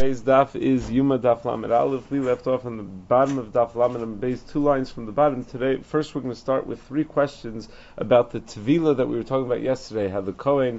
Today's daf is Yuma Daf Lamed Aleph. We left off on the bottom of Daf Lamed and base 2 lines from the bottom. Today, first we're going to start with 3 questions about the Tvila that we were talking about yesterday, how the Kohen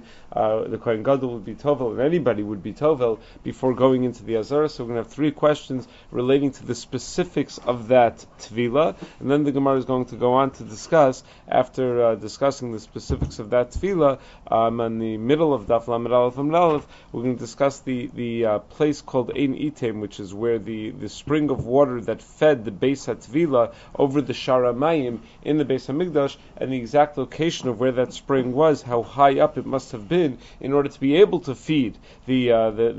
Gadol would be Tovel, and anybody would be Tovel before going into the Azara. So we're going to have 3 questions relating to the specifics of that Tvila, and then the Gemara is going to go on to discuss, after discussing the specifics of that Tvila, in the middle of Daf Lamed Aleph, we're going to discuss the place called Ein Item, which is where the spring of water that fed the Beis HaTvila over the Shara Mayim in the Beis HaMikdash, and the exact location of where that spring was, how high up it must have been in order to be able to feed the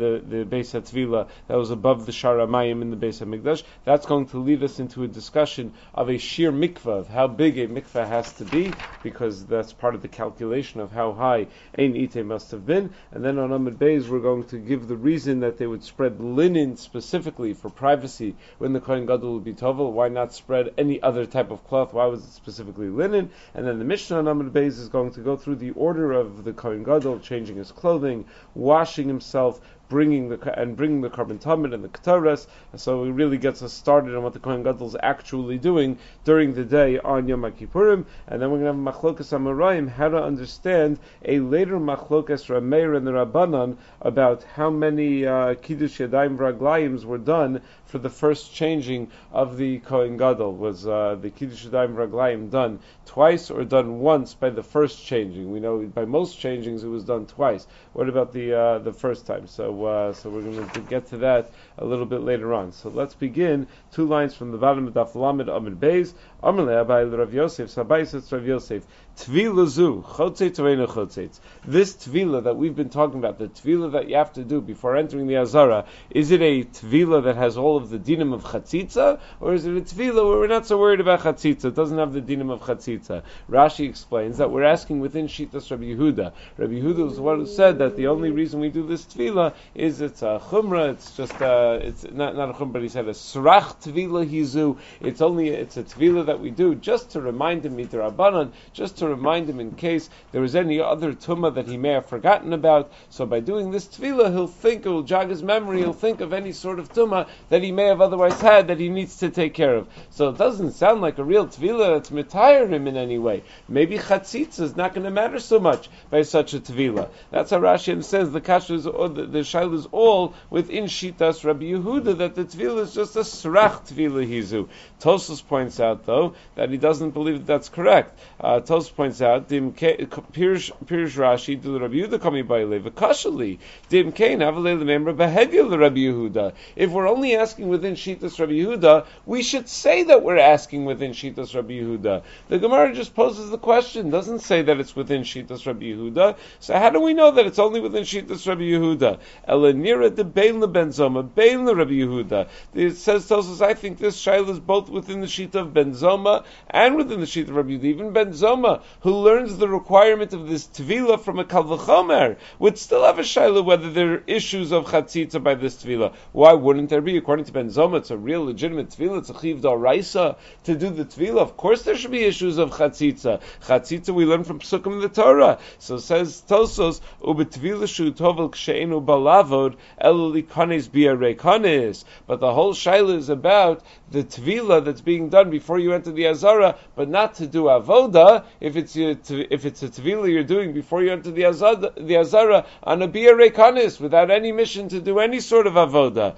Beis HaTvila that was above the Shara Mayim in the Beis HaMikdash. That's going to lead us into a discussion of a sheer mikvah, of how big a mikvah has to be, because that's part of the calculation of how high Ein Item must have been. And then on Amud Beis we're going to give the reason that they would spread linen specifically for privacy when the Kohen Gadol would be Tovel. Why not spread any other type of cloth? Why was it specifically linen? And then the Mishnah on Amud Beis is going to go through the order of the Kohen Gadol, changing his clothing, washing himself, bringing the Karban Tamid and the Ketaras. So it really gets us started on what the Kohen Gadol is actually doing during the day on Yom Kippurim. And then we're going to have Machlokas Amoraim, how to understand a later Machlokas Rameir and the Rabbanan about how many Kiddush Yadayim Raglayim were done for the first changing of the Kohen Gadol. Was the Kiddush Yadayim Raglayim done twice or done once by the first changing? We know by most changings it was done twice. What about the first time? So we're going to get to that a little bit later on. So let's begin. 2 lines from the bottom of Daf Lamed Amud Beis. Amar le'Abai Rav Yosef, Sabai says Rav Yosef, Tvila zu, chotzeit or eino chotzeit. This Tvila that we've been talking about, the Tvila that you have to do before entering the Azara, is it a Tvila that has all of the dinim of Chatzitza, or is it a Tvila where we're not so worried about Chatzitza? It doesn't have the dinim of Chatzitza. Rashi explains that we're asking within Shitas Rabbi Yehuda. Rabbi Yehuda was the one who said that the only reason we do this Tvila is it's a Chumrah, it's just it's not a Chumrah, but he said a Srach Tvila Hizu. It's a Tvila that we do just to remind him, Midrabanan, just to remind him in case there was any other Tumah that he may have forgotten about. So by doing this Tvila, it will jog his memory, he'll think of any sort of Tumah that he may have otherwise had that he needs to take care of. So it doesn't sound like a real Tvila that's mitayr him in any way. Maybe Chatzitza is not going to matter so much by such a Tvila. That's how Rashi says the Kasha is, the Shail is all within Shitas Rabbi Yehuda, that the Tvila is just a Srach Tvila Hizu. Tosfos points out, though, that he doesn't believe that's correct. Tosfos points out, Pirish Rashi, the Rabbi Yehuda coming by Leva Kashali, Dim Kain, Avalei Lememra Behedya the Rabbi Yehuda. If we're only asking within Shitas Rabbi Yehuda, we should say that we're asking within Shitas Rabbi Yehuda. The Gemara just poses the question, doesn't say that it's within Shitas Rabbi Yehuda. So how do we know that it's only within Shitas Rabbi Yehuda? Elanira de Bein Ben Zoma, Bein Rabbi Yehuda. It says, tells us, I think this shaila is both within the Shita of Ben Zoma and within the Shita of Rabbi Yehuda. Even Ben Zoma, who learns the requirement of this Tvila from a Kal V'chomer, would still have a shaila whether there are issues of Chatzitza by this Tvila. Why wouldn't there be? According to Ben Zoma, it's a real legitimate Tvila, it's a Chiv D'Oraisa to do the Tvila. Of course there should be issues of Chatzitza. Chatzitza we learn from Psukim in the Torah. So says Tosos, Ubetvila shu tovel kshe'enu balavod elu likanes bi'arei kanes. But the whole shaila is about the Tvila that's being done before you enter the Azara, but not to do Avoda. If it's a Tvila you're doing before you enter the Azara on a bi'arei kanes, without any mission to do any sort of Avoda.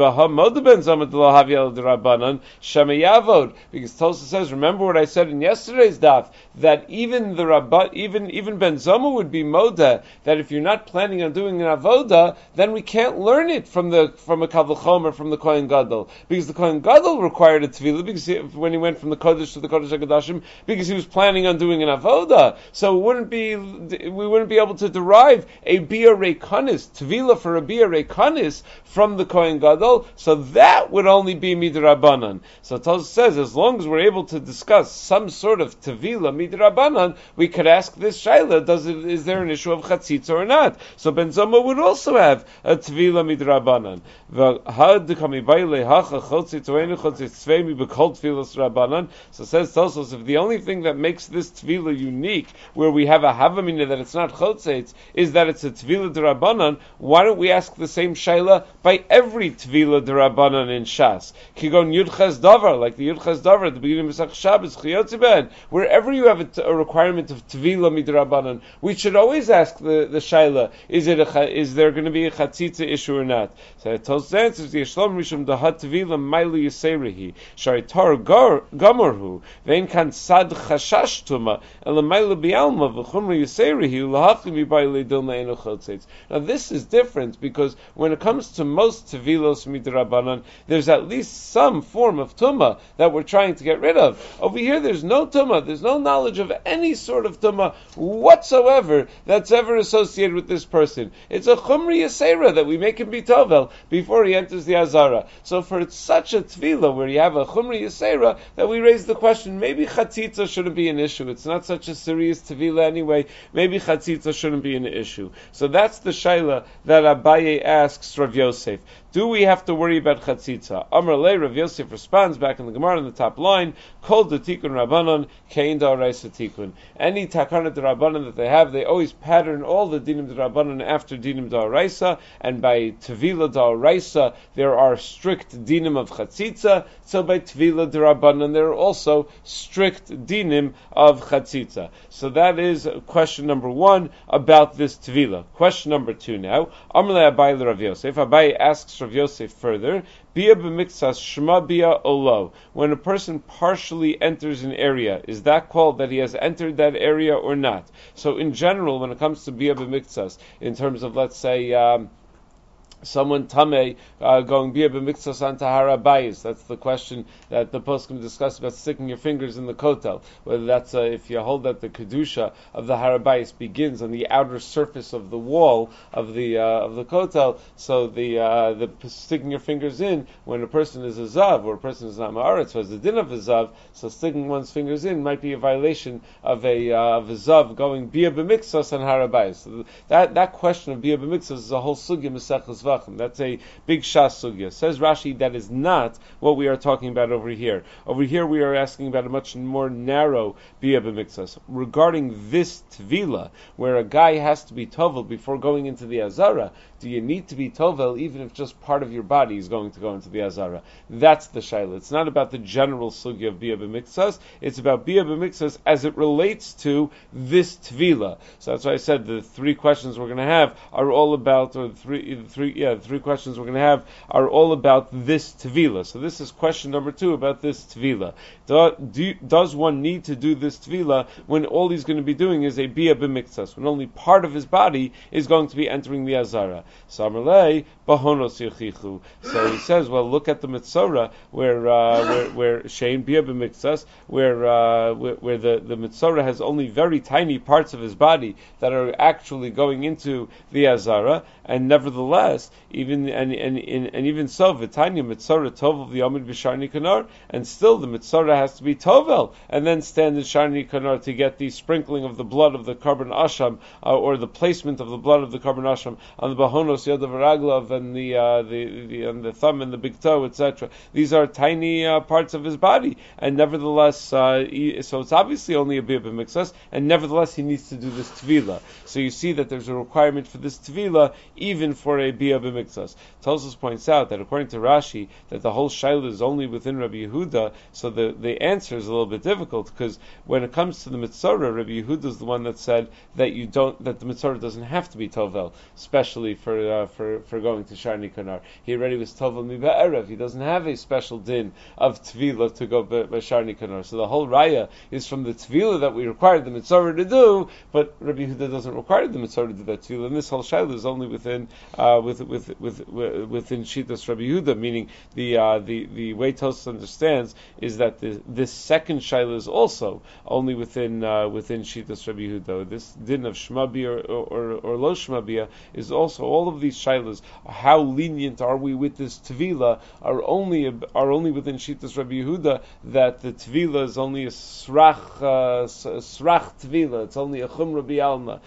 Because Tosa says, remember what I said in yesterday's daf, that even the Rabban, even Ben Zoma would be moda, that if you're not planning on doing an avoda, then we can't learn it from a Kal V'chomer, from the Kohen Gadol, because the Kohen Gadol required a tefillah when he went from the Kodesh to the Kodesh HaKodashim, because he was planning on doing an avoda. So we wouldn't be able to derive a bi'arei kanis, tefillah for a bi'arei kanis from the Kohen Gadol. So that would only be midrabanan. So Tosa says, as long as we're able to discuss some sort of tefillah midrabanan, we could ask this shaila: is there an issue of chatzitza or not? So Ben Zoma would also have a tvila midrabanan. So says Tosos, if the only thing that makes this tvila unique, where we have a havamina that it's not chotzeitz, is that it's a tvila derabanan, why don't we ask the same shaila by every tvila derabanan in Shas? Kigon Yudches Davar, like the Yudches Davar at the beginning of Pesach Shabbos, Chiyotze Ben, wherever you have a requirement of tvila midrabanan, we should always ask the shaila, is there going to be a chatzitza issue or not? So it tells the answers, the Yishlom Rishum Dahat tvila Mailu Yiserihi, Sharitar Gamorhu, Vein Kan Sad Chashash Tuma, Elamayla Bialma, V'chumra Yiserihi, Lahachim Yibayli Dilna Eno Chotzeitz. Now this is different because when it comes to most tevilos midrabanan, there's at least some form of tuma that we're trying to get rid of. Over here, there's no tuma. There's no knowledge of any sort of tuma whatsoever that's ever associated with this person. It's a chumri yasera that we make him be tovel before he enters the azara. So for such a tvila where you have a chumri yasera, that we raise the question, maybe chatzitza shouldn't be an issue. It's not such a serious tvila anyway. Maybe chatzitza shouldn't be an issue. So that's the shaila that Abaye asks Rav Yosef. Do we have to worry about chatzitza? Amar Le, Rav Yosef responds back in the Gemara in the top line, Kol de tikun rabbanon, kein da'oraisa tikun. Any takana de rabbanon that they have, they always pattern all the dinim de rabbanon after dinim da'oraisa, and by tvila da'oraisa, there are strict dinim of chatzitza, so by tvila de rabbanon, there are also strict dinim of chatzitza. So that is question number one about this tvila. Question number two now, Amar Le Abaye le Rav Yosef. Abaye asks Rav Yosef further, Bia b'miktsas shma bia olo. When a person partially enters an area, is that called that he has entered that area or not? So in general, when it comes to bia b'miktsas, in terms of, let's say, someone tamei going bia b'miktsas on tahara bayis. That's the question that the poskim discuss about sticking your fingers in the kotel. Whether that's if you hold that the kedusha of the harabayis begins on the outer surface of the wall of the kotel. So the sticking your fingers in when a person is a zav or a person is not ma'aretz, so as the din of a zav. So sticking one's fingers in might be a violation of a zav going bia b'miktsas on harabayis. So that question of bia b'miktsas is a whole sugya mesechus. That's a big shas sugya. Says Rashi, that is not what we are talking about over here. Over here we are asking about a much more narrow bia b'miktsas. Regarding this tvila, where a guy has to be tovel before going into the azara, do you need to be tovel even if just part of your body is going to go into the azara? That's the shaila. It's not about the general sugya of bia b'miktsas. It's about bia b'miktsas as it relates to this tvila. So that's why I said the three questions we're going to have are all about, or the three questions we're going to have are all about this tvila. So this is question number two about this tvila. Does one need to do this tvila when all he's going to be doing is a bia b'miktsas, when only part of his body is going to be entering the azara? So Amalei bahonos yochichu. So he says, well, look at the mitzora where shein bia b'miktsas, where the mitzora has only very tiny parts of his body that are actually going into the azara, and nevertheless, even so, v'tanya mitzora tovel v'yomid b'sharni kanar, and still the mitzora has to be tovel and then stand in sharni kanar to get the sprinkling of the blood of the carbon asham, or the placement of the blood of the carbon asham on the bahonos yadav raglav and the thumb and the big toe, etc. These are tiny parts of his body, and nevertheless, so it's obviously only a bia b'miktsas, and nevertheless he needs to do this tvila. So you see that there's a requirement for this tvila even for a bia b'miktsas. Tosfos points out that according to Rashi, that the whole shaila is only within Rabbi Yehuda, so the answer is a little bit difficult, because when it comes to the mitzora, Rabbi Yehuda is the one that said that the mitzora doesn't have to be tovel, especially for going to Sharni Kanar. He already was tovel mi ba'erev. He doesn't have a special din of tvila to go by Sharni Kanar. So the whole raya is from the tvila that we required the mitzora to do, but Rabbi Yehuda doesn't require the mitzora to do that tvila, and this whole shaila is only within Shitas Rabbi Yehuda, meaning the way Tosfos understands is that this second shaila is also only within Shitas Rabbi Yehuda. This din of shmabia or lo shmabia is also all of these shaylas, how lenient are we with this tvila, are only within Shittas Rabbi Yehuda, that the tvila is only a srach tvila. It's only a chumra bialma.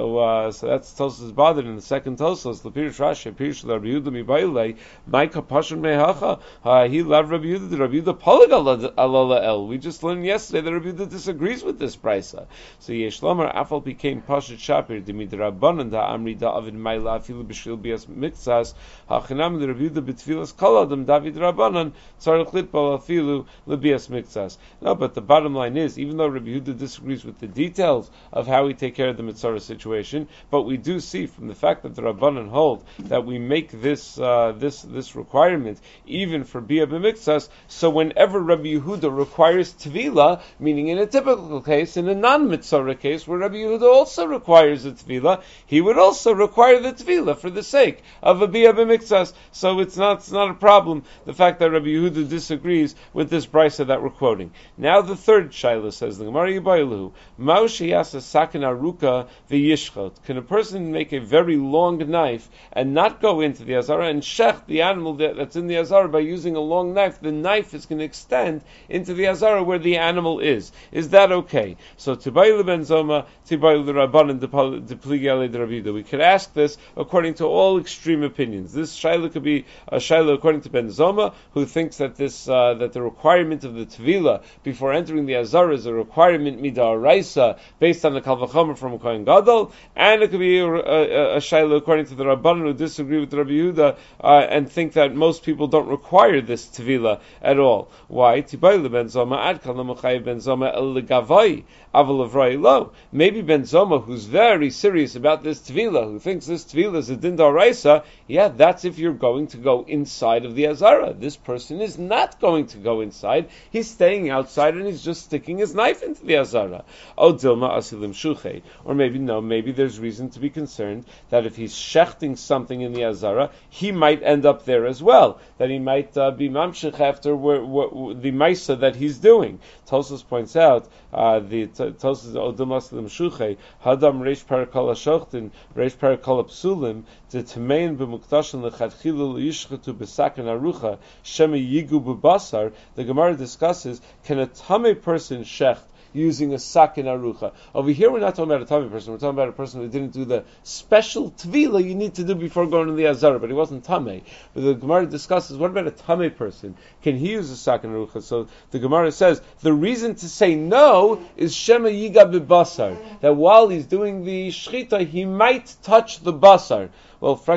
So that's Tosas bothered in the second Tosas. The Pirush Rashi, Pirush Rabbi Yehuda mibayle, Maika Pashan mehacha. He loved Rabbi Yehuda. Rabbi Yehuda polig alala el. We just learned yesterday that Rabbi Yehuda disagrees with this brisa. So Yesh Lomar Afal became Pashat Shapir Dimid Rabbanan da Amri da Avid Maila Afilu B'Shil Bias Mikzas Hachinam Rabbi Yehuda B'Tfilas Kol Adam David Rabbanan Tzarich Litbal Afilu L'Bias Mikzas. No, but the bottom line is, even though Rabbi Yehuda disagrees with the details of how we take care of the mitzvah situation, but we do see from the fact that the Rabbanan hold that we make this requirement even for Bia B'Mikzas. So whenever Rabbi Yehuda requires Tvila, meaning in a typical case, in a non-mitzvah case, where Rabbi Yehuda also requires a Tvila, he would also require the Tvila for the sake of a Bia B'Mikzas. So it's not a problem, the fact that Rabbi Yehuda disagrees with this brisa that we're quoting. Now the third shaila, says the Gemara Yibaylu, Mao sheyasa sakin aruka v'yishchot. Can a person make a very long knife and not go into the azara and shech the animal that's in the azara by using a long knife? The knife is going to extend into the azara where the animal is. Is that okay? So Tibaylu ben Zoma, Tibaylu Rabbanan depligi alei Rabbi Yehuda. We could ask this according to all extreme opinions. This shaila could be a shaila according to Ben Zoma, who thinks that that the requirement of the tvila before entering the azara is a requirement midaraisa based on the Kal Vachomer from Kohen Gadol, and it could be a shaila according to the Rabbanan who disagree with Rabbi Yehuda and think that most people don't require this tvila at all. Why? Tibaylu ben Zoma ad kal l'mechayev ben Zoma el legavai aval avrai lo. Maybe Ben Zoma, who's very serious about this tvila, who thinks this tvila is a din daraisa, yeah, that's if you're going to go inside of the azara. This person is not going to go inside. He's staying outside and he's just sticking his knife into the azara. Oh, Dilma asilim shuchei. Or maybe there's reason to be concerned that if he's shechting something in the azara, he might end up there as well. That he might be mamshech after the maisa that he's doing. Tosas points out, the Tosas Dilma asilim shuchei, hadam reish parakala shochtin, reish parakala psulim, the Tamein b'muktashin l'chadchilu l'yishchatu b'sakan arucha shema yigu b'basar. The Gemara discusses, can a tame person shecht using a sakin arucha? Over here we're not talking about a tame person, we're talking about a person who didn't do the special tvila you need to do before going to the azara, but he wasn't tame. But the Gemara discusses, what about a tame person? Can he use a sakin arucha? So the Gemara says, the reason to say no is shema yiga b'basar, that while he's doing the shchita, he might touch the basar. Well, why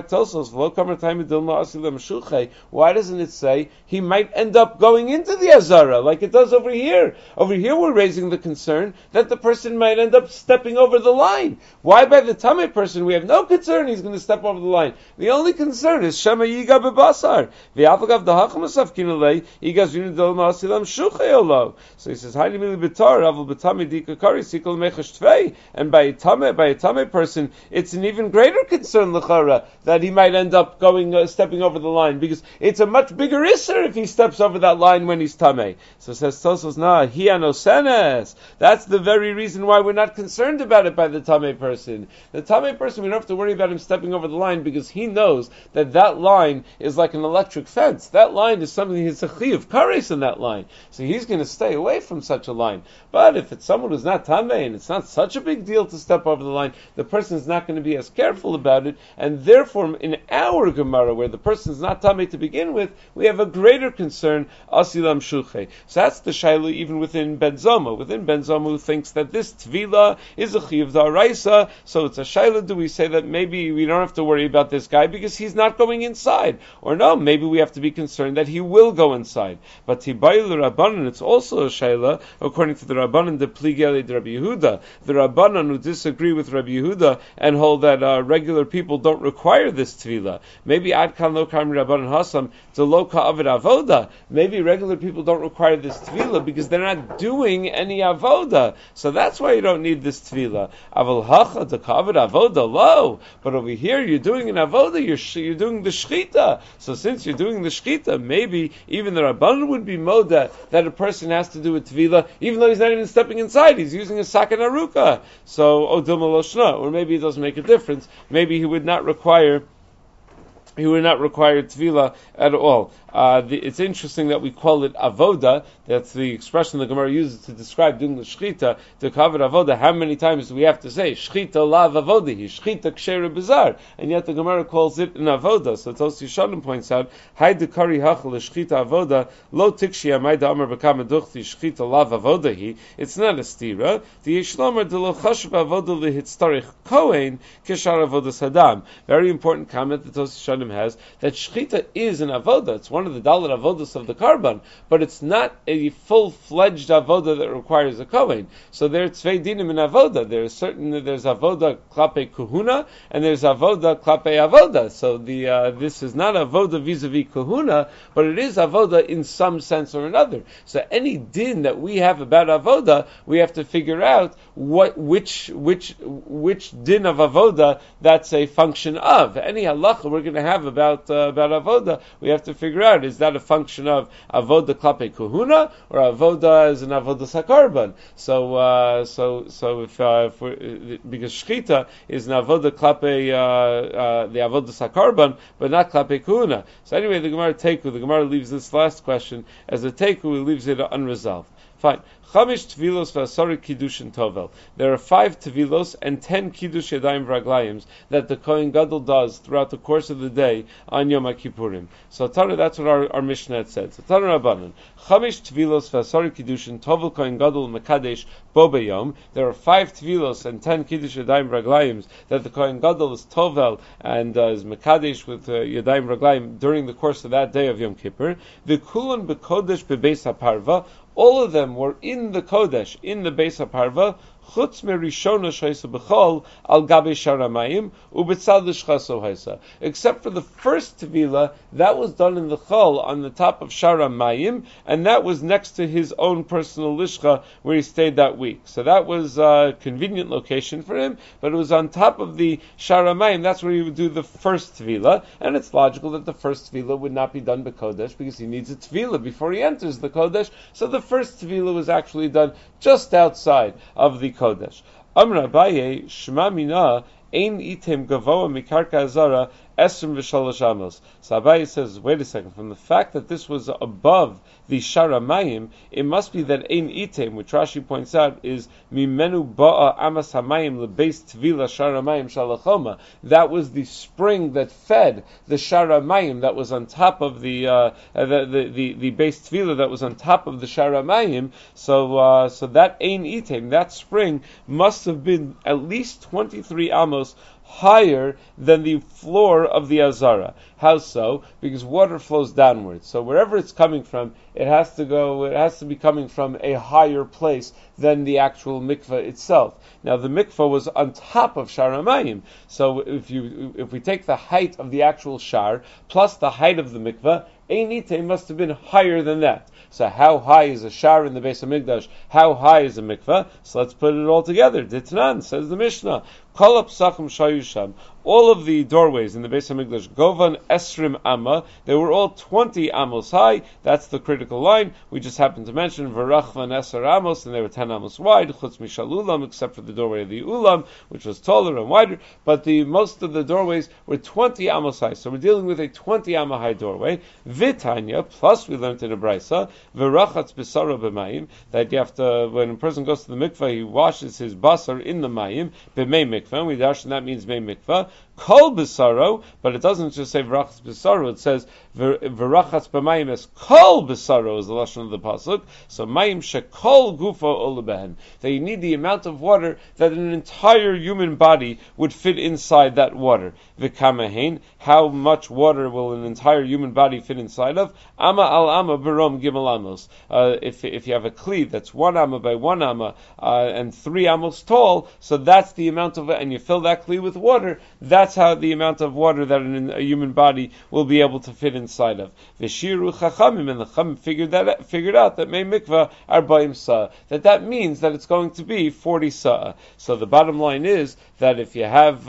doesn't it say he might end up going into the azara like it does over here? Over here we're raising the concern that the person might end up stepping over the line. Why by the tamei person we have no concern he's going to step over the line? The only concern is shema yiga bebasar. So he says, and by a tamei person it's an even greater concern l'chara that he might end up stepping over the line, because it's a much bigger isser if he steps over that line when he's tamei. So says Tosos, hi anosenes. That's the very reason why we're not concerned about it by the tamei person. The tamei person, we don't have to worry about him stepping over the line, because he knows that line is like an electric fence. That line is something, he's a chiyuv kares in that line. So he's going to stay away from such a line. But if it's someone who's not tamei, and it's not such a big deal to step over the line, the person is not going to be as careful about it, and therefore, in our Gemara, where the person is not tamei to begin with, we have a greater concern, asilam shuchei. So that's the shayla even within Ben Zoma. Within Ben Zoma, who thinks that this tvila is a chiyuv da'araisa, so it's a shayla, do we say that maybe we don't have to worry about this guy because he's not going inside? Or no, maybe we have to be concerned that he will go inside. But tibayil Rabbanan, it's also a shayla, according to the Rabbanan, the pligeli de Rabbi Yehuda. The Rabbanan who disagree with Rabbi Yehuda and hold that regular people don't require this tvila. Maybe ad kan lo kam Rabbanan hasam to lo ka'avid avoda. Maybe regular people don't require this tvila because they're not doing any avoda. So that's why you don't need this tvila. Aval hacha to ka'avid avoda lo. But over here you're doing an avoda. You're doing the shchita. So since you're doing the shchita, maybe even the Rabbanan would be moda that a person has to do a tvila, even though he's not even stepping inside. He's using a sakan aruka. So odilma lo shna. Or maybe it doesn't make a difference. Maybe he would not require he would not require tefillah at all. It's interesting that we call it avoda. That's the expression the Gemara uses to describe doing the shchita, to cover avoda. How many times do we have to say shchita lav avodahi, shchita kshere bizar, and yet the Gemara calls it an avoda. So Tos Yeshanim points out, hay dekari hachal shchita avoda lo tikshi amay da amar bekam duchti shchita lav avodahi. It's not a stira. The Yishlomer de lo chashav avoda lehitztarich kohen keshar avoda sadam. Very important comment that Tos Yeshanim has, that shchita is an avoda. It's one of the dalet avodas of the karban, but it's not a full-fledged avoda that requires a kohen. So there are tzvei dinim in avoda. There's avoda klape kuhuna, and there's avoda klape avoda. So this is not avoda vis-a-vis kuhuna, but it is avoda in some sense or another. So any din that we have about avoda, we have to figure out which din of avoda that's a function of. Any halacha we're going to have about avoda, we have to figure out, is that a function of avoda klape kuhuna or avoda as an avoda sakarban? So if we're, because shchita is an avoda klape the avoda sakarban, but not klape kuhuna. So anyway, the Gemara leaves this last question as a teiku. It leaves it unresolved. Fine. Chamish tevilos v'asari kiddushin tovel. There are 5 tevilos and 10 kiddush yadayim v'raglayim that the Kohen Gadol does throughout the course of the day on Yom Kippurim. So Tana, that's what our Mishnah had said. So Tana Rabbanan, Chamish tevilos v'asari kiddushin tovel Kohen Gadol mekadesh bo beyom. There are 5 tevilos and 10 kiddush yadayim v'raglayim that the Kohen Gadol is tovel and is mekadesh with yadayim v'raglayim during the course of that day of Yom Kippur. V'kulon bekodesh bebeis haparva. All of them were in the Kodesh, in the Beis HaParva, chutz merishona shaysa b'chol al gabe sharamayim ubetzad l'shchaso haysa. Except for the first tevilah, that was done in the chol on the top of sharamayim, and that was next to his own personal lishcha where he stayed that week. So that was a convenient location for him, but it was on top of the sharamayim. That's where he would do the first tevilah, and it's logical that the first tevilah would not be done b'kodesh because he needs a tevilah before he enters the kodesh. So the first tevilah was actually done just outside of the Kodesh. Amr Abaye, Shema Mina, Ein Item Gavoa Mikarka Azara, Esrim V'Shalosh Amos. So Abaye says, wait a second, from the fact that this was above the Sharamayim, it must be that Ein Item, which Rashi points out, is Mimenu Ba'a Amas Hamayim Lebeis Tvila Sharamayim Shalachoma. That was the spring that fed the Sharamayim that was on top of the Beis Tvila that was on top of the Sharamayim. So that Ein Item, that spring, must have been at least 23 amos higher than the floor of the Azara. How so? Because water flows downwards. So wherever it's coming from, it has to be coming from a higher place than the actual mikveh itself. Now the mikveh was on top of Sharamayim. So if we take the height of the actual shar plus the height of the mikveh, Einite must have been higher than that. So how high is a shar in the Beis HaMikdash? How high is a mikveh? So let's put it all together. Ditnan, says the Mishnah. Kol hapsachim shayusham. All of the doorways in the Beis HaMikdash, Govan Esrim Amma, they were all 20 amos high. That's the critical line. We just happened to mention Varachvan Eser Amos, and they were 10 amos wide, Chutz Mishal Ulam, except for the doorway of the Ulam, which was taller and wider. But most of the doorways were 20 amos high. So we're dealing with a 20 amma high doorway. Vitanya, plus we learned in a Brisa, Varachatz Bisara B'mayim, that you have to, when a person goes to the mikveh, he washes his basar in the mayim, B'mei mikveh, we dash, and that means Mei mikveh. Kol b'saro, but it doesn't just say v'rachatz b'saro, it says v'rachatz b'mayim es kol b'saro is the lashon of the pasuk. So mayim shekol gufo olebehen, that you need the amount of water that an entire human body would fit inside that water. V'kamahein, how much water will an entire human body fit inside of? Amma al amma barom gimel amos. If you have a kli that's 1 amma by 1 amma and 3 amos tall, so that's the amount of, and you fill that kli with water, that's how the amount of water that a human body will be able to fit inside of. V'shiru chachamim, and the chachamim figured out that mei mikvah arba'im sa'ah, that means that it's going to be 40 sa'ah. So the bottom line is that if you have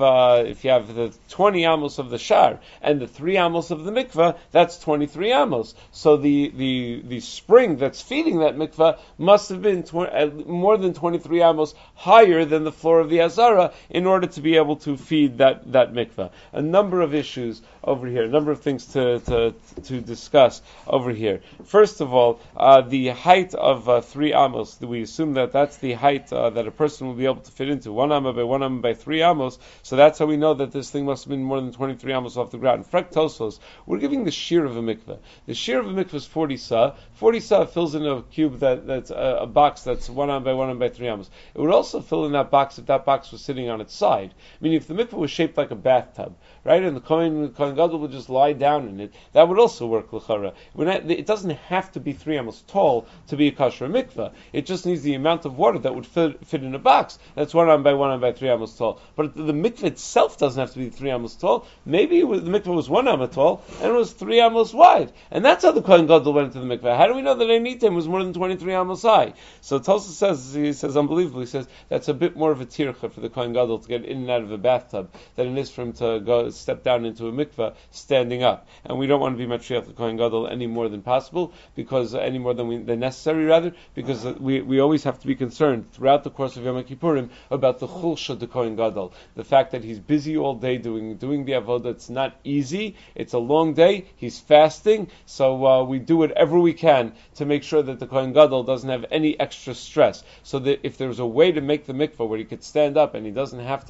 the 20 amos of the shar and the 3 amos of the mikvah, that's 23 amos. So the spring that's feeding that mikvah must have been more than 23 amos higher than the floor of the Azara in order to be able to feed that that mikveh. A number of issues over here, a number of things to discuss over here. First of all, the height of 3 amos. We assume that that's the height that a person will be able to fit into. 1 amma by 1 amma by 3 amos. So that's how we know that this thing must have been more than 23 amos off the ground. Frek Tosos, we're giving the shear of a mikveh. The shear of a mikveh is 40 sa. 40 sa fills in a cube that's a box that's 1 amma by 1 amma by 3 amos. It would also fill in that box if that box was sitting on its side. Meaning if the mikveh was shaped like a bathtub, right, and the Kohen Gadol would just lie down in it, that would also work l'chara. It doesn't have to be 3 amos tall to be a kosher mikveh. It just needs the amount of water that would fit in a box that's 1 amma by 1 amma by 3 amos tall. But the mikveh itself doesn't have to be 3 amos tall. Maybe the mikveh was 1 amma tall and it was 3 amos wide, and that's how the Kohen Gadol went into the mikveh. How do we know that Einitim was more than 23 amos high? So Tosfos says unbelievably, that's a bit more of a tircha for the Kohen Gadol to get in and out of a bathtub than it is for him to go step down into a mikveh standing up. And we don't want to be matriach the Kohen Gadol any more than possible, because any more than necessary rather, because we always have to be concerned throughout the course of Yom Kippurim about the chulsha of the Kohen Gadol, the fact that he's busy all day doing the avodah. It's not easy. It's a long day. He's fasting, so we do whatever we can to make sure that the Kohen Gadol doesn't have any extra stress. So that if there's a way to make the mikveh where he could stand up and he doesn't have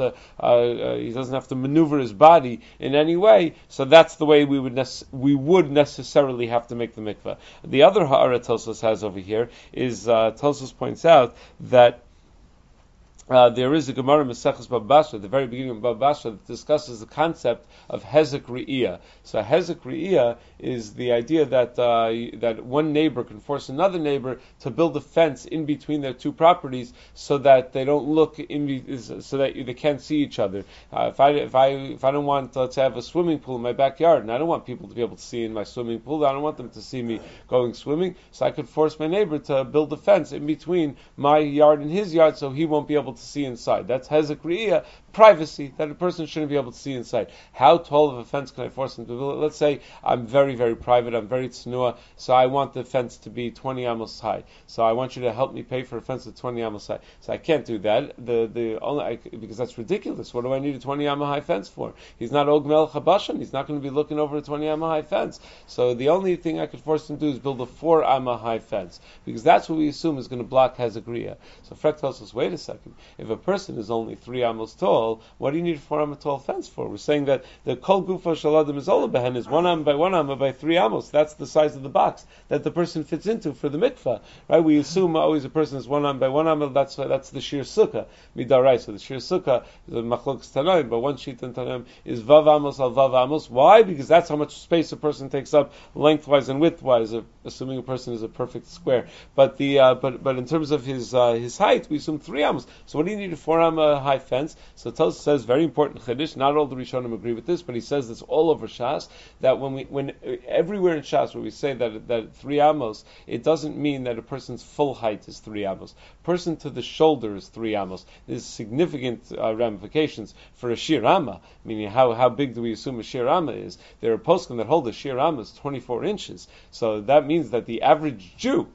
to maneuver his body in any way, so that's the way we would necessarily have to make the mikveh. The other ha'ara Tosfos has over here is Tosfos points out that there is a Gemara Maseches Baba Basra, at the very beginning of Baba Basra, that discusses the concept of Hezek Re'iyah. So Hezek Re'iyah is the idea that one neighbor can force another neighbor to build a fence in between their two properties so that they don't look so that they can't see each other. If I don't want to have a swimming pool in my backyard, and I don't want people to be able to see in my swimming pool, I don't want them to see me going swimming, so I could force my neighbor to build a fence in between my yard and his yard so he won't be able to see inside. That's Hezek Re'iyah, privacy, that a person shouldn't be able to see inside. How tall of a fence can I force him to build? Let's say I'm very, very private, I'm very tznuah, so I want the fence to be 20 amos high. So I want you to help me pay for a fence that's 20 amos high. So I can't do that, because that's ridiculous. What do I need a 20 amma high fence for? He's not Og Melech HaBashan, he's not going to be looking over a 20 amma high fence. So the only thing I could force him to do is build a 4 amma high fence, because that's what we assume is going to block Hezek Re'iyah. So Frek tells us, wait a second, if a person is only 3 amos tall, what do you need a 4 amma tall fence for? We're saying that the kol gufa shaladim is all behen is 1 amma by 1 amma by 3 amos. That's the size of the box that the person fits into for the mikvah, right? We assume always a person is 1 amma by 1 amma. That's the shir sukkah midarai. So the shir sukkah is a machlokes tanaim, but one sheet in tanaim is vav amos al vav amos. Why? Because that's how much space a person takes up lengthwise and widthwise, assuming a person is a perfect square. But but in terms of his height, we assume 3 amos. So what do you need a 4 amma high fence? So Tosfos says, very important chiddush. Not all the Rishonim agree with this, but he says this all over Shas, that when everywhere in Shas where we say that 3 amos, it doesn't mean that a person's full height is 3 amos. Person to the shoulder is 3 amos. There's significant ramifications for a shir amma, meaning how big do we assume a shir amma is? There are poskim that hold a shir amma is 24 inches. So that means that the average Jew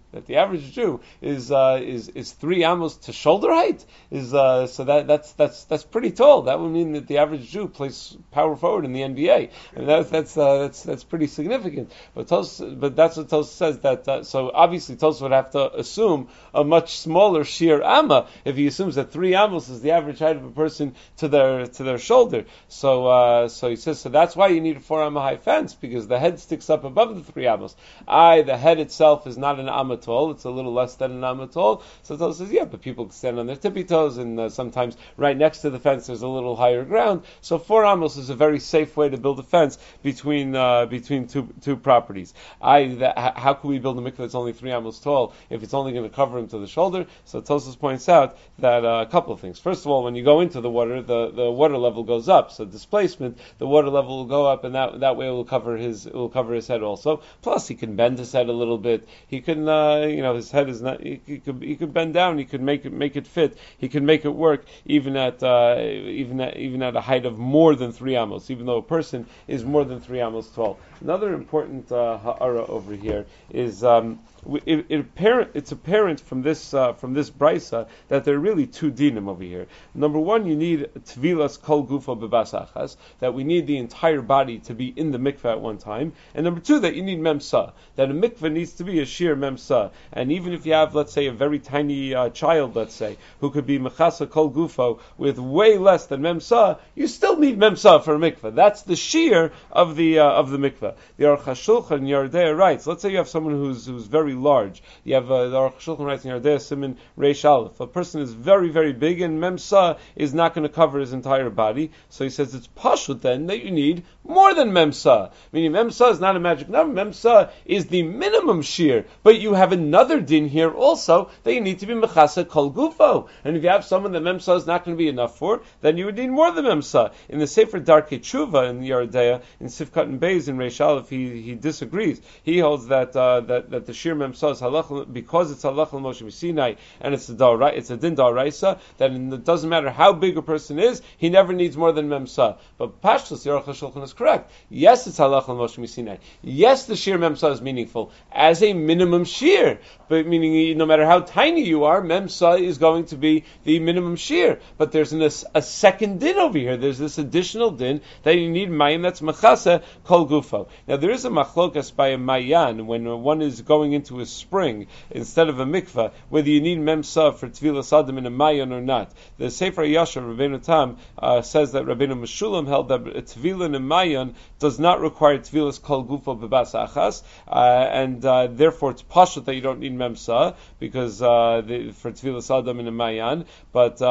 is 3 amos to shoulder height. So that's pretty tall. That would mean that the average Jew plays power forward in the NBA, and that's pretty significant. But that's what Tosfos says. So obviously Tosfos would have to assume a much smaller shir amma if he assumes that 3 amos is the average height of a person to their shoulder. So he says, so that's why you need a 4 amma high fence, because the head sticks up above the 3 amos. The head itself is not an amma tall; it's a little less than an amma tall. So Tosfos says, yeah, but people can stand on their tippy toes, and sometimes right next to the fence there's a little higher ground. So 4 amos is a very safe way to build a fence between two properties. How can we build a mikveh that's only 3 amos tall if it's only going to cover him to the shoulder? So Tosfos points out that a couple of things. First of all, when you go into the water, the water level goes up. So displacement, the water level will go up, and that way it will cover his head also. Plus, he can bend his head a little bit. He can his head is not. He could bend down. He could make it fit. He could make it work even at a height of more than 3 amos, even though a person is more than 3 amos tall. Another important ha'ara over here is it's apparent from this brisa that there are really two dinim over here. Number one, you need tvilas kol gufo bebasachas, that we need the entire body to be in the mikveh at one time, and number two, that you need memsa, that a mikveh needs to be a sheer memsa, and even if you have, let's say, a very tiny child, let's say, who could be mechasa kol gufo with way less than memsa, you still need memsa for a mikveh. That's the sheer of the mikveh. The Aruch HaShulchan Yardea writes, let's say you have someone who's very large. You have the Aruch HaShulchan writes in Yardea Siman Reish Aleph. A person is very, very big, and memsa is not going to cover his entire body. So he says it's pashut then that you need more than memsa. Meaning memsa is not a magic number. Memsa is the minimum shear. But you have another din here also that you need to be mechasa kol gufo. And if you have someone that memsa is not going to be enough for, then you would need more than memsa. In the Sefer Darkei Tshuva in Yardea, in Sifkat and Beis in Reish Aleph, he disagrees. He holds that the sheer memsa is halach, because it's halach l'Moshe Sinai and it's a din da'oraisa, that it doesn't matter how big a person is, he never needs more than memsa. But Pashtus Aruch HaShulchan is correct. Yes, it's halach l'Moshe Sinai. Yes, the sheer memsa is meaningful as a minimum shear, but meaning no matter how tiny you are, memsa is going to be the minimum shear. But there's a second din over here. There's this additional din that you need mayim, that's machasa kol gufo. Now there is a machlokas by a mayan when one is going into a spring instead of a mikveh, whether you need memsa for tvilas adam in a mayan or not. The Sefer Yashav Rabbeinu Tam says that Rabbeinu Meshulam held that tvila in a mayan does not require tvilas kol gufo bebas achas, and therefore it's pashut that you don't need memsa because for tvilas adam in a mayan. But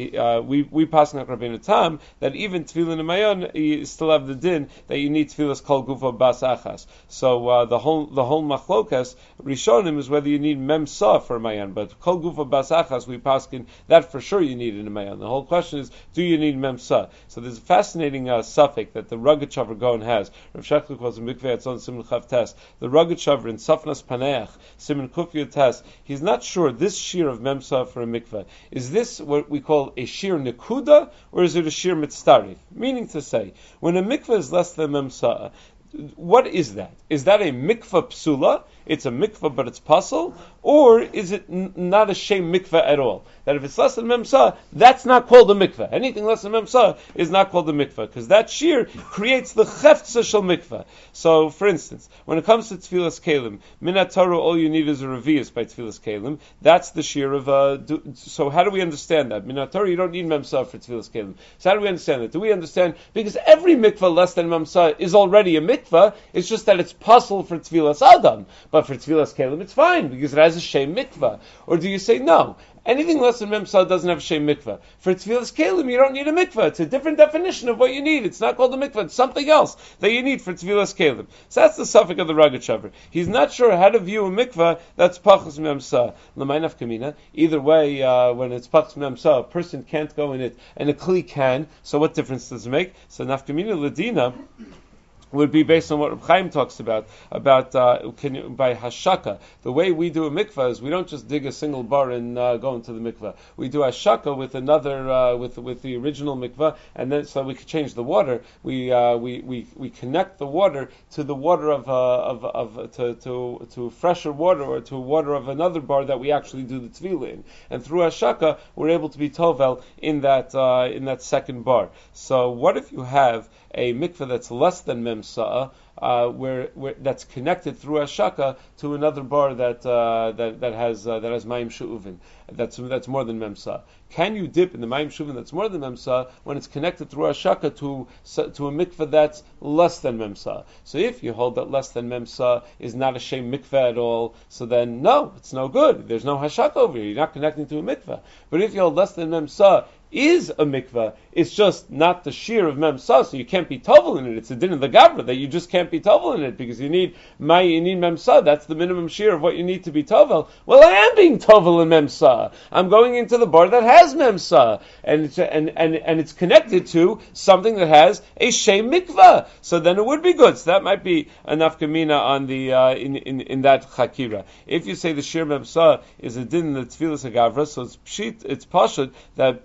we pass on Rabbeinu Tam that even tefillin and mayon, you still have the din that you need tefillas kol gufa bas achas. So the whole machlokas rishonim is whether you need memsa for mayon, but kol gufa bas achas we paskin that for sure you need in a mayon. The whole question is, do you need memsa? So there's a fascinating suffix that the rugged shavar Gaon has. Rav Sheklik was in mikveh atzon siman chav tes. The rugged shavar in Safnas Paneach siman kufiyot tes. He's not sure this shear of memsa for a mikveh. Is this what we call a shear nekuda, or is it a shear mitztarif? Meaning to say, when a mikveh is less than memsa, what is that? Is that a mikveh psula? It's a mikveh, but it's pasul, or is it not a shem mikveh at all? That if it's less than memsa, that's not called a mikveh. Anything less than memsa is not called a mikveh, because that shear creates the cheftza shel mikveh. So, for instance, when it comes to tefillas kelim, minat Torah, all you need is a revius by tefillas kelim. That's the shear of. So, how do we understand that? Minat Torah, you don't need memsa for tefillas kelim. So, how do we understand that? Do we understand because every mikveh less than memsa is already a mikveh? It's just that it's pasul for tefillas adam. But for tefillas kelim, it's fine because it has a shem mikveh. Or do you say no? Anything less than memsa doesn't have shem mikveh. For tefillas kelim, you don't need a mikveh. It's a different definition of what you need. It's not called a mikveh. It's something else that you need for tefillas kelim. So that's the suffix of the rugged shavar. He's not sure how to view a mikveh that's pachas memsa. L'maynaf kamina. Either way, when it's pachas memsa, a person can't go in it, and a kli can. So what difference does it make? So nafkamina ladina would be based on what Reb Chaim talks about by hashaka. The way we do a mikveh is we don't just dig a single bar and go into the mikveh. We do hashaka with another with the original mikveh, and then so we could change the water. We connect the water to the water to fresher water, or to water of another bar that we actually do the tefillah in. And through hashaka, we're able to be tovel in that second bar. So what if you have a mikveh that's less than memsa, where that's connected through hashaka to another bar that has mayim she'uvin, that's more than memsa? Can you dip in the mayim she'uvin that's more than memsa when it's connected through hashaka to a mikveh that's less than memsa? So if you hold that less than memsa is not a shem mikveh at all, so then no, it's no good. There's no hashaka over here. You're not connecting to a mikveh. But if you hold less than memsa is a mikveh. It's just not the shear of memsa, so you can't be tovel in it. It's a din of the gavra that you just can't be tovel in it because you need memsa. That's the minimum shear of what you need to be tovel. Well, I am being tovel in memsa. I'm going into the bar that has memsa, and it's connected to something that has a shem mikveh. So then it would be good. So that might be a nafkamina on the in that chakira. If you say the shear memsa is a din in the tefillas hagavra, so it's pshit, it's pashut that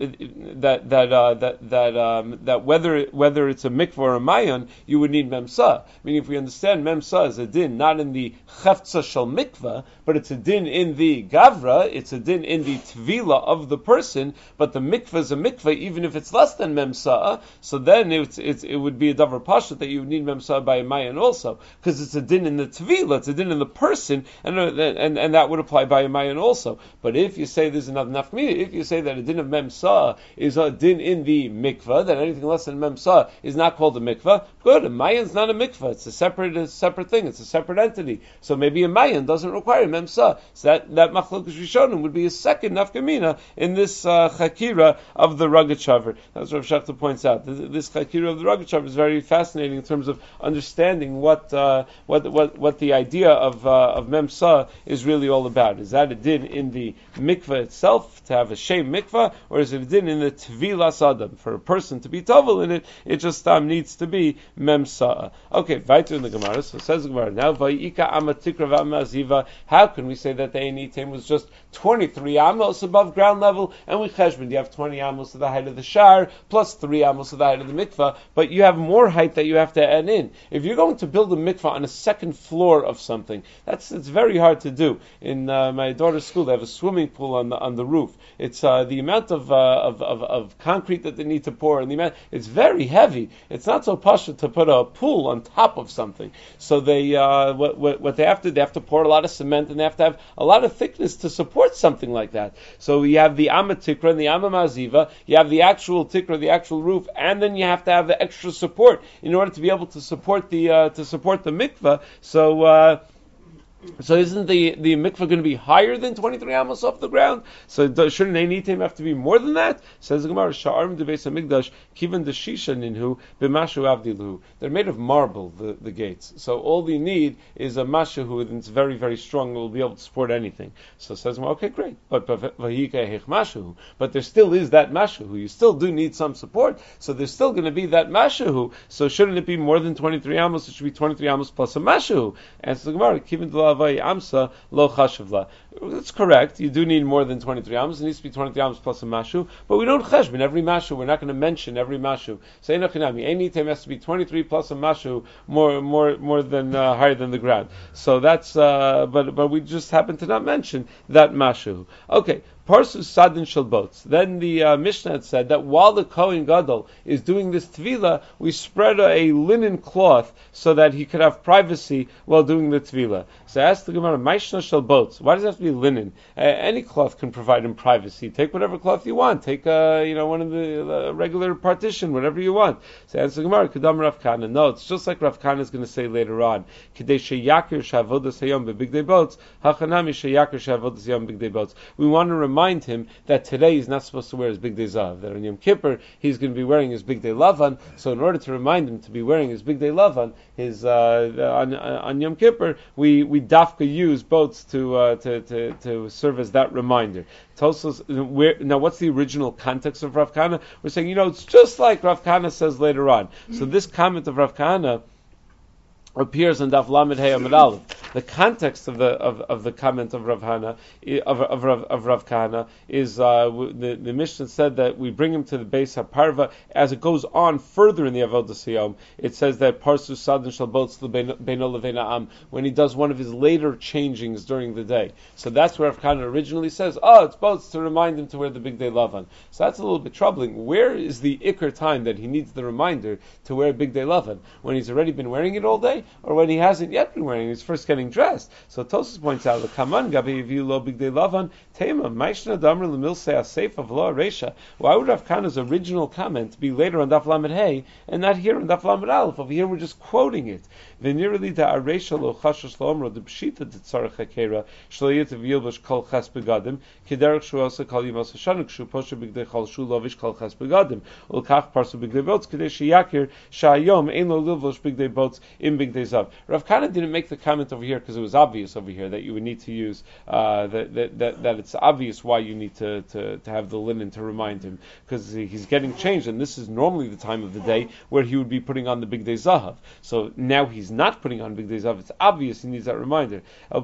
whether it's a mikvah or a mayon, you would need memsa. Meaning, if we understand memsa is a din not in the cheftza shel mikvah, but it's a din in the gavra, it's a din in the tvila of the person, but the mikvah is a mikvah even if it's less than memsa. So then it would be a davar pashut that you would need memsa by a mayon also, because it's a din in the tvila, it's a din in the person, and that would apply by a mayon also. But if you say there's another nafkamina, if you say that a din of memsa is a din in the mikvah, then anything less than memsa is not called a mikvah. Good, a mayan's not a mikvah. It's a separate thing. It's a separate entity. So maybe a mayan doesn't require memsa. So that machlokas rishonim would be a second nafkamina in this chakira of the rugged shaver. That's what Rav Shachta points out. This chakira of the rugged shaver is very fascinating in terms of understanding what the idea of memsa is really all about. Is that a din in the mikvah itself to have a shem mikvah, or is it a din in the tvilas adam? For a person to be tovel in it, it just needs to be memsa. Okay, weiter in the Gemara. So says the Gemara now, vayika amatikra v'amaziva. How can we say that the Einitim was just 23 amos above ground level, and with cheshbon you have 20 amos to the height of the shar plus 3 amos to the height of the mikvah, but you have more height that you have to add in. If you're going to build a mikvah on a second floor of something, it's very hard to do. In my daughter's school, they have a swimming pool on the roof. It's the amount of concrete that they need to pour, and it's very heavy. It's not so pashut to put a pool on top of something. So they what they have to pour a lot of cement, and they have to have a lot of thickness to support something like that. So you have the amma tikra and the amma maziva. You have the actual tikra, the actual roof, and then you have to have the extra support in order to be able to support the mikvah. So isn't the mikvah going to be higher than 23 amos off the ground? So shouldn't Einitim have to be more than that? Says the Gemara, Sha'arim debeis hamikdash kivan deshisha ninhu b'mashu avdiluhu. They're made of marble, the gates. So all they need is a mashahu that's very, very strong, will be able to support anything. So it says, well, okay, great. But there still is that mashahu. You still do need some support. So there's still going to be that mashahu. So shouldn't it be more than 23 amos? It should be 23 amos plus a mashahu. And so the Gemara, kivan amsa lo chashivla. That's correct. You do need more than 23 amos. It needs to be 23 amos plus a mashu. But we don't cheshbon every mashu. We're not going to mention every mashu. So any time has to be 23 plus a mashu, more than higher than the ground. So that's but we just happen to not mention that mashu. Okay. Parsus sadin shel boats. Then the Mishnah had said that while the Kohen Gadol is doing this tvila, we spread a linen cloth so that he could have privacy while doing the tvila. So ask the Gemara, Maishna shel boats. Why does it have to be linen? Any cloth can provide him privacy. Take whatever cloth you want. Take one of the regular partition, whatever you want. So ask the Gemara, Kedam Rav Kana. No, it's just like Rav Kana is going to say later on. Kedei sheyakir shavodas hayom bebigdei boats. Hachanami sheyakir shavodas hayom bebigdei boats. We want to remind him that today he's not supposed to wear his big day zav. That on Yom Kippur he's going to be wearing his big day lavan. So in order to remind him to be wearing his big day lavan, on Yom Kippur we dafka use boats to serve as that reminder. Tosos, now what's the original context of Rav Kana? We're saying it's just like Rav Kana says later on. So this comment of Rav Kana appears in Daf Lamed Hey Amud Aleph. The context of the comment of Rav Hana of Rav Kahana is the Mishnah said that we bring him to the base Haparva as it goes on further in the Avodas Hayom. It says that Parsu Sadin Shal Bots Beino Leveina Am when he does one of his later changings during the day. So that's where Rav Kahana originally says, it's boats to remind him to wear the big day lavan. So that's a little bit troubling. Where is the ikr time that he needs the reminder to wear big day lavan? When he's already been wearing it all day, or when he hasn't yet been wearing it, he's first getting dressed. So Tosfos points out the Kaman Gabi Yiviu Lo Big Day Lavan Tema Maishna Damar Lemilsei Aseifa V'Lo Areisha. Why would Rav Kana's original comment be later on Daf Lamed Hey and not here on Daf Lamed Aleph? Over here we're just quoting it. V'nirli da aresha lo chashash lo'omro de pshita de tzarech hakera shlo yitav yilbash kol ches begadim kederech shu asa kol yimos hashanuk shu posher bigdei chol shu lovish kol ches begadim ulkach parsu bigdei bots kedei sheyakir shayom ein lo livlosh bigdei bots in bigdei zav. Rav Kana didn't make the comment over here because it was obvious over here that you would need to use that it's obvious why you need to have the linen to remind him, because he's getting changed, and this is normally the time of the day where he would be putting on the big day zahav. So now he's not putting on big day zahav. It's obvious he needs that reminder.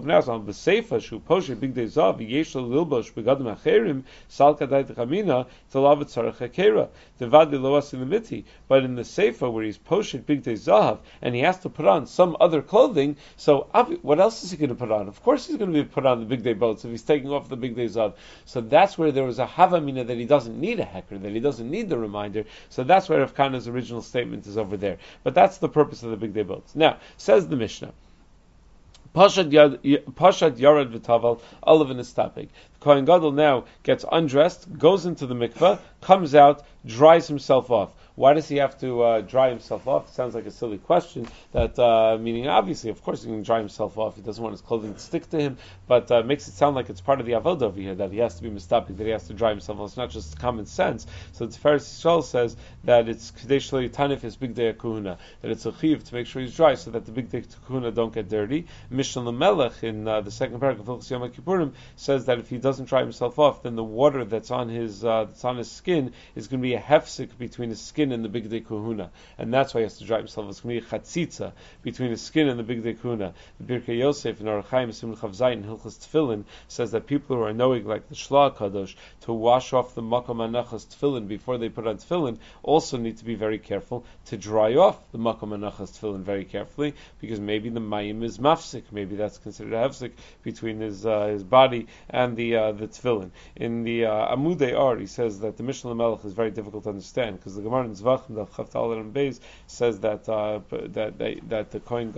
But in the Seifa where he's poshet big day zahav and he has to put on some other clothing, so what else is he going to put on? Of course he's going to be put on the big day boats if he's taking off the big day zahav. So that's where there was a havamina that he doesn't need a hecker, that he doesn't need the reminder. So that's where Rav Kana's original statement is over there. But that's the purpose of the big day boats. Now, says the Mishnah, Pashad Yarad V'Taval Olav Nistapik. The Kohen Gadol now gets undressed, goes into the mikveh, comes out, dries himself off. Why does he have to dry himself off? It sounds like a silly question. That meaning, obviously, of course, he can dry himself off. He doesn't want his clothing to stick to him, but makes it sound like it's part of the avodah over here that he has to be mistapik, that he has to dry himself off. It's not just common sense. So the Tiferes Yisrael says that it's kadesh lo yitanif is big day kahuna, that it's a chiv to make sure he's dry so that the big day kahuna don't get dirty. Mishnah Lamelech in the second paragraph of Hilchos Yom Kippurim says that if he doesn't dry himself off, then the water that's on his skin is going to be a hefsek between his skin and the big day kahuna, and that's why he has to dry himself. It's going to be a chatzitza between his skin and the big day kahuna. The Birkei Yosef in Orach Chaim Simon Chav Zayin Hilchos Tefillin says that people who are knowing, like the Shla Kadosh, to wash off the makom anachas tefillin before they put on tefillin, also need to be very careful to dry off the makom anachas tefillin very carefully, because maybe the mayim is mafsik, maybe that's considered a hefsik between his body and the tefillin. In the Amudei Ar, he says that the Mishnah Lamelech is very difficult to understand, because the Gemara in Zvachim the Chavtal and Beis says that the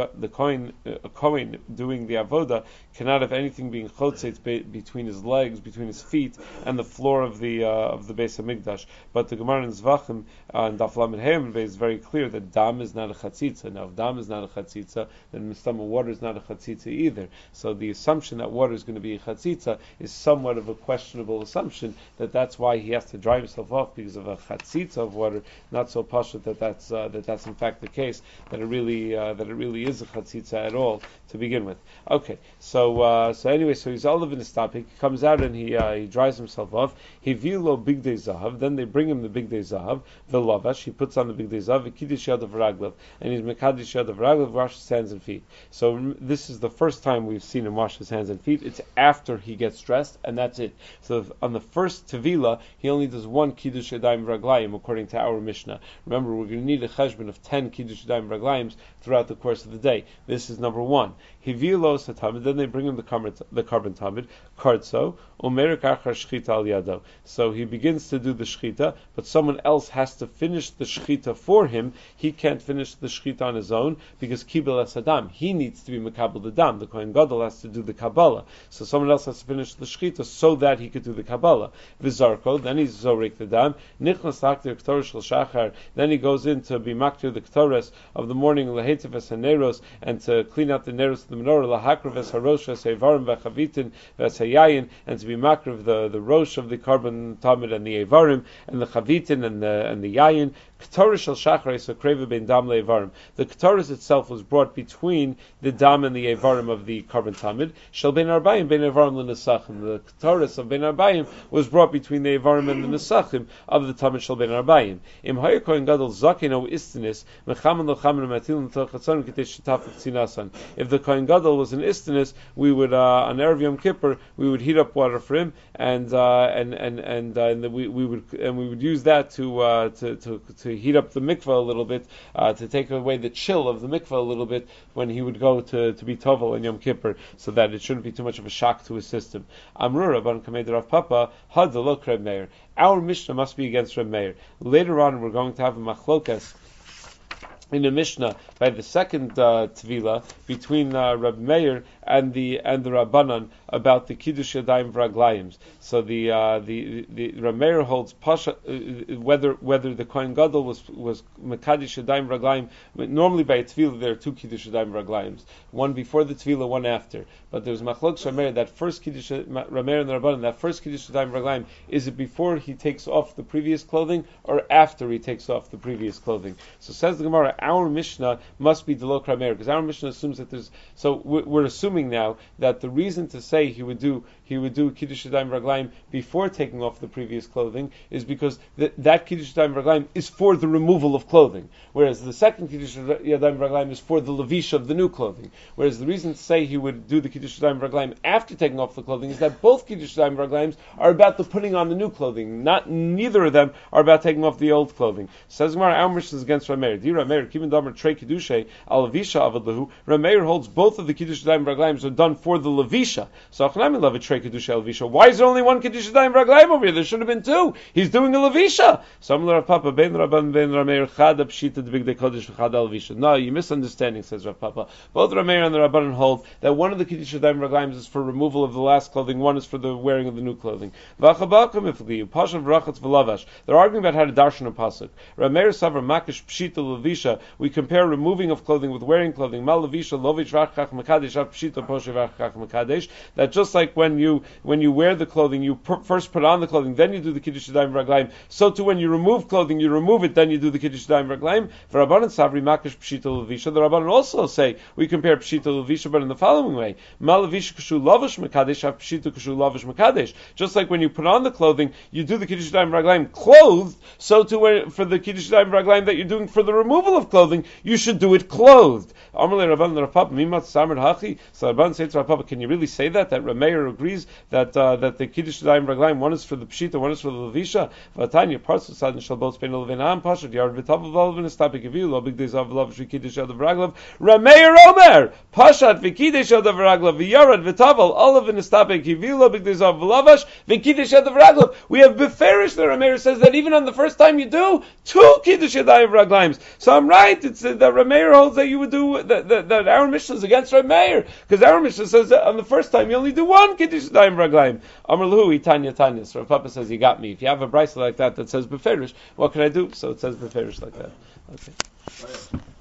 Kohen doing the avoda cannot have anything being chotzetz between his legs, between his feet, and the floor of the Beis Hamikdash. But the Gemara in Zvachim and Daf Lamed Hey is very clear that dam is not a chatzitza. Now, if dam is not a chatzitza, then mistama water is not a chatzitza either. So the assumption that water is going to be a chatzitza is somewhat of a questionable assumption. That's why he has to dry himself off because of a chatzitza of water. Not so pashut that's in fact the case, that it really is a chatzitza at all to begin with. Okay, so anyway, so he's all of in his topic. He comes out and he dries himself off. He vilo big day zahav. Then they bring him the big day zahav. Velavash. He puts on the big day zahav. Kiddush yad of raglav, and he's mekadosh yad of raglav. Wash his hands and feet. So this is the first time we've seen him wash his hands and feet. It's after he gets dressed, and that's it. So on the first tevila, he only does one kiddush yadayim raglayim according to our Mishnah. Remember, we're going to need a cheshbon of 10 kiddush yadayim raglayim throughout the course of the day. This is number one. Hivilo satamid. Then they bring him the carbon tamid kartso umerik achar shchita al yado. So he begins to do the shchita, but someone else has to finish the shchita for him. He can't finish the shchita on his own because kibel es adam. He needs to be mekabel the dam. The Kohen Gadol has to do the kabbalah. So someone else has to finish the shchita so that he could do the kabbalah. Vizarko. Then he's zorik the dam. Nichnas taktir ktor shel shachar. Then he goes in to be maktir the ktores of the morning lehetiv es haneros, and to clean out the neros of the menorah lahakrev es harosh es evarim v'chavitin v'es hayayin, and to be makrev the rosh of the carbon tamid and the evarim and the chavitin and the yayin. Ktores shel shachar is a kreva ben dam le'evarim. The ktores itself was brought between the dam and the evarim of the carbon tamid. Shel ben arbayim ben evarim l'nesachim. The ktores of ben arbayim was brought between the evarim and the nesachim of the tamid shel ben arbayim. Im hayir kohen gadol zaken o istinis mechamen lochamen matil l'toch chatzon k'tei shetaf tzinasan. If the kohen gadol was an istinis, we would on erev Yom Kippur we would heat up water for him, and we would use that to heat up the mikveh a little bit, to take away the chill of the mikveh a little bit when he would go to be tovel in Yom Kippur, so that it shouldn't be too much of a shock to his system. Amrura ban kamed Rav Papa had the look Reb Meir. Our Mishnah must be against Reb Meir. Later on, we're going to have a machlokas in a Mishnah by the second Tvila between Reb Meir and the Rabbanan about the Kiddush Yadayim Vraglayim. So the Rameir holds Pasha whether the Kohen Gadol was Mekadosh Yadayim Vraglayim. Normally by a Tefillah there are two Kiddush Yadayim Vraglayim, one before the Tefillah, one after. But there's Machlok Rameir, that first Kiddush Rameir and the Rabbanan, that first Kiddush Yadayim Vraglayim, is it before he takes off the previous clothing or after he takes off the previous clothing? So says the Gemara, our Mishnah must be Delok Rameir, because our Mishnah assumes that there's. So we're assuming now that the reason to say he would do Kiddush Yadayim Raglayim before taking off the previous clothing is because that Kiddush Yadayim Raglayim is for the removal of clothing, whereas the second Kiddush Yadayim Raglayim is for the levish of the new clothing. Whereas the reason to say he would do the Kiddush Yadayim Raglayim after taking off the clothing is that both Kiddush Yadayim Raglayim are about the putting on the new clothing. Neither of them are about taking off the old clothing. Says Gemara, our Mishnah is against Rameir. Di Rameir Kimin Damer Trei Kiddushay Al Levisha Avad Lehu. Rameir holds both of the Kiddush Yadayim Raglayim are done for the levisha. So Achnami love a Trei Kiddush Al Levisha. Why is there only one Kiddush Yadayim Raglayim over here? There should have been two. He's doing a levisha. Some Rav Papa Ben Rabban Ben Rameir Chad Pshita the Big Day Kodesh Chad Al Levisha. No, you're misunderstanding, says Rav Papa. Both Rameir and the Rabbanan hold that one of the Kiddush Yadayim Raglayim is for removal of the last clothing, one is for the wearing of the new clothing. They're arguing about how to darshan a pasuk. Rameir Savar Makish Pshita Levisha. We compare removing of clothing with wearing clothing. Mal Levisha Lovich Rachach Mekadesh Av Pshita Poshe Rachach Mekadesh. That just like when you wear the clothing, you first put on the clothing, then you do the Kiddush Yadayim Raglayim. So too when you remove clothing, you remove it, then you do the Kiddush Yadayim Raglayim. For Rabbanan Savri Makish Pshita Levisha. The Rabbanan also say we compare Pshita Levisha, but in the following way: Mal Levisha Kushu Lovish Mekadesh Av Pshita Kushu Lovish Mekadesh. Just like when you put on the clothing, you do the Kiddush Yadayim Raglayim clothed. So too for the Kiddush Yadayim Raglayim that you're doing for the removal of clothing, you should do it clothed. Amalei Rabban Rav Papa Mimat Samar Hachi. So Rabban says to Rav Papa, can you really say that Rameir agrees that the Kiddush Yadayim Raglayim, one is for the Pshita, one is for the Levisha? Vatanya Parsu Sadin Shal Both Spain Levinam Pashat Yard Vitav Valvin Estapik Givu Lo Big Days of Love Kiddush Yadav Raglav Rameir Omer Pashat Vikidesh Yadav Raglav V'Yarad Vitaval Olav in Estapik Givu Lo Big Days of Lavash Vikidesh Yadav Raglav. We have beferish. The Rameir says that even on the first time you do two Kiddush Yadayim Raglayim. So I'm right. It's that Rameir holds that you would do that our Mishnah is against Rameir, because our Mishnah says that on the first time you only do one Kiddush Yadayim Raglayim. Amar Lahu Tanya. So Rav Papa says you got me. If you have a brisa like that says beferish, what can I do? So it says beferish like that. Okay.